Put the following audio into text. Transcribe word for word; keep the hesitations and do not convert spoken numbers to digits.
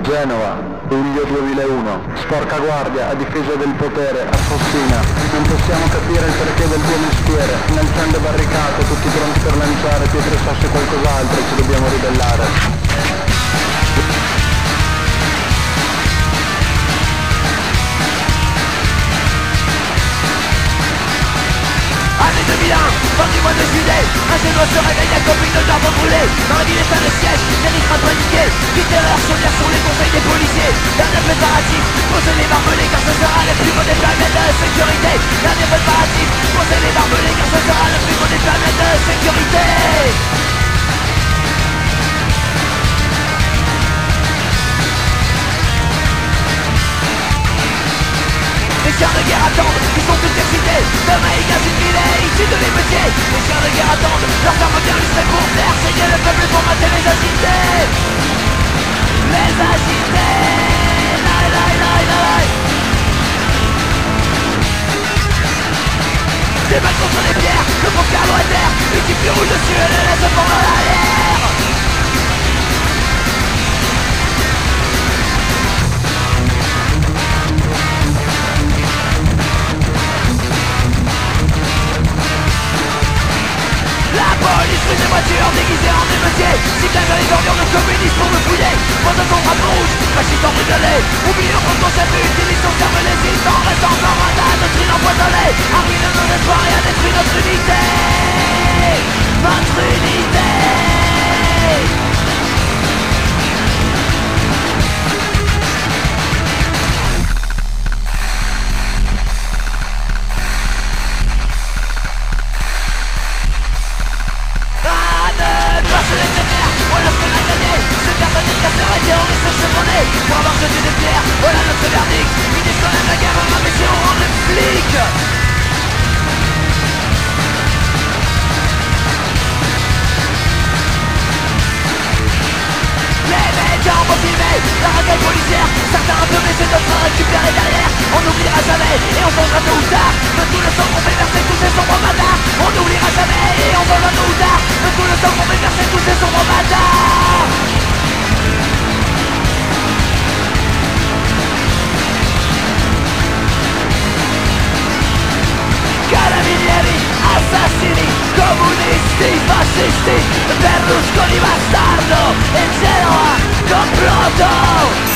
Genova, luglio duemilauno. Sporca guardia, a difesa del potere, assassina. Non possiamo capire il perché del tuo mestiere. Innalzando barricate, tutti pronti per lanciare pietre, sassi e qualcos'altro, ci dobbiamo ribellare. Année deux mille un, fin du mois de juillet, un génois se réveille accompli de drapeaux brûlés. Dans la ville est un siège, Yannick m'a paniqué. Quelle terreur chaudière sur les conseils des policiers. Dernier préparatif, posez les barbelés car ce sera le plus beau déploiement de sécurité. Dernier préparatif, posez les barbelés car ce sera le plus beau déploiement de sécurité. Les chiens de guerre attendent, ils sont tous excités. Demain ils gazent une ville et ils tuent de l'émeutier. Les chiens de guerre attendent, leurs armes bien lustrées pour faire saigner le peuple pour mater les agités. Les agités, lai lai lai lai. Des balles contre les pierres, le bon carlo à terre. Une type qui roule dessus et le laisse fondre dans l'air. La police fait des voitures déguisées en émeutiers. Cyclage dans les ordures de communistes pour me fouiller. Pose ton drapeau rouge, fasciste embrigadé. Oublions qu'on concept et utilise son cerveau résistant. Restant encore un tas de doctrine empoisonnée. Arrive nos espoirs et a détruit notre unité. Notre unité. Pour avoir jeté des pierres, voilà notre verdict. Ils disent qu'on aime la guerre, mais si on rend les flics. Les médias ont filmé la racaille policière. Certains un peu blessés, d'autres récupérés derrière. On n'oubliera jamais et on changera tôt ou tard. De tout le sang qu'on fait verser tous ces sombres bâtards. On n'oubliera jamais et on changera tôt ou tard. De tout le sang qu'on fait verser tous ces sombres bâtards. Carabinieri, assassini, comunisti, fascisti, Berlusconi bastardo, in Genova, complotto!